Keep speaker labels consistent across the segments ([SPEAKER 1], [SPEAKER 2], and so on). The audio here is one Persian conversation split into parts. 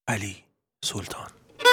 [SPEAKER 1] علی سلطان.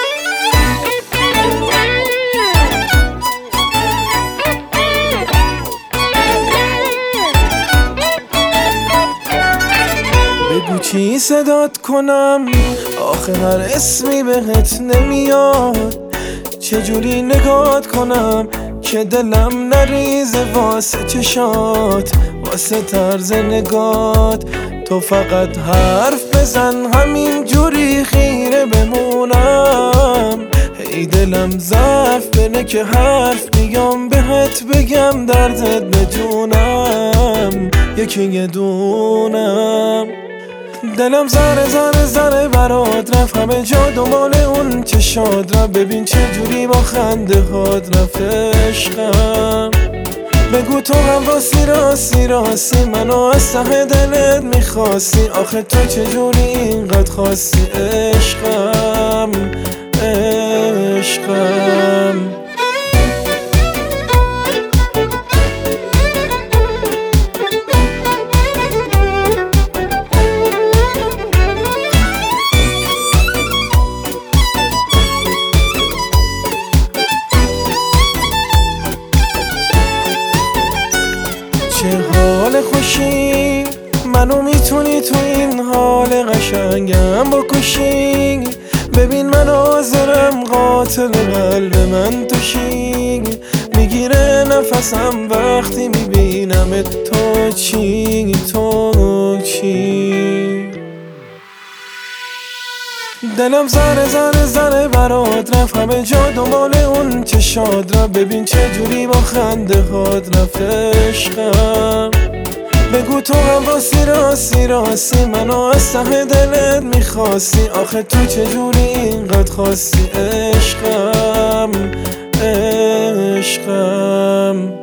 [SPEAKER 1] بگو چی صدات کنم، آخه هر اسمی بهت نمیاد. چجوری نگات کنم که دلم نریزه واسه چشات، واسه طرز نگات. تو فقط حرف بزن همین جوری خیره بمونم. هی دلم ضعف بنه که حرف بیام بهت بگم دردت بدونم، یکی یه دونم. دلم ذره ذره ذره برات رفت، همه جا دنبال اون چشات رفت. ببین چه جوری با خنده هات رفت عشقم. بگو تو هم راستی منو از ته دلت میخواستی، آخه تو چجوری اینقدر خواستی عشقم عشقم. چه حال خوشی منو میتونی تو این حال قشنگم بکشی. ببین من حاضرم قاتل قلب من توشی. میگیره نفسم وقتی میبینمت، تو چی تو چی. دلم ذره ذره ذره برات رفت، همه جا دنبال اون چشات رفت. ببین چه جوری با خنده هات رفت عشقم. بگو تو هم راستی منو از ته دلت میخواستی، آخه تو چجوری اینقدر خواستی عشقم عشقم.